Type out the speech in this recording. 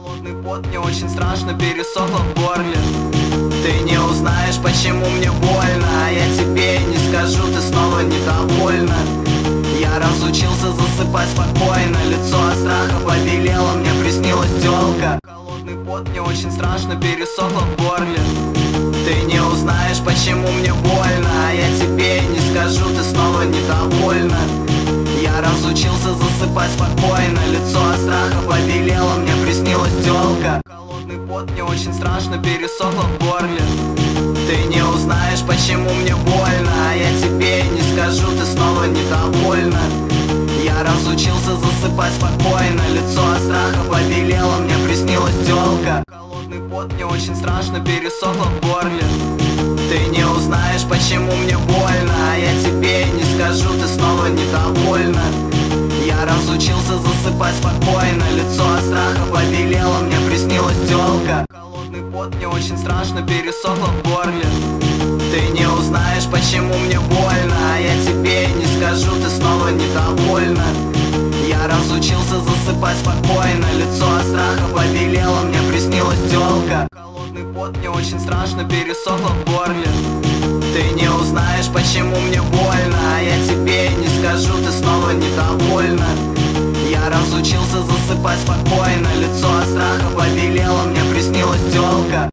Холодный пот, мне очень страшно, пересохло в горле. Ты не узнаешь, почему мне больно, а я тебе не скажу, ты снова недовольна. Я разучился засыпать спокойно, лицо от страха побелело, мне приснилась тёлка. Холодный пот, мне очень страшно, пересохло в горле. Ты не узнаешь, почему мне больно, а я тебе не скажу, ты снова недовольна. Я разучился засыпать спокойно, лицо от страха побелело, мне приснилась тёлка. Холодный пот, мне очень страшно, пересохло в горле. Ты не узнаешь, почему мне больно, а я тебе не скажу, ты снова недовольна. Я разучился засыпать спокойно, лицо от страха побелело, мне приснилась тёлка. Холодный пот, мне очень страшно, пересохло в горле. Ты не узнаешь, почему мне больно, а я тебе не скажу, ты снова недовольна. Я разучился засыпать спокойно, лицо от страха побелело, мне приснилась тёлка. Холодный пот, мне очень страшно, пересохло в горле. Ты не узнаешь, почему мне больно, а я тебе не скажу, ты снова недовольна. Я разучился засыпать спокойно, лицо от страха побелело, мне приснилась тёлка. Холодный пот, мне очень страшно, пересохло в горле. Ты не узнаешь, почему мне больно, а я тебе не скажу, ты снова недовольна. Я разучился засыпать спокойно, лицо от страха побелело, мне приснилась тёлка.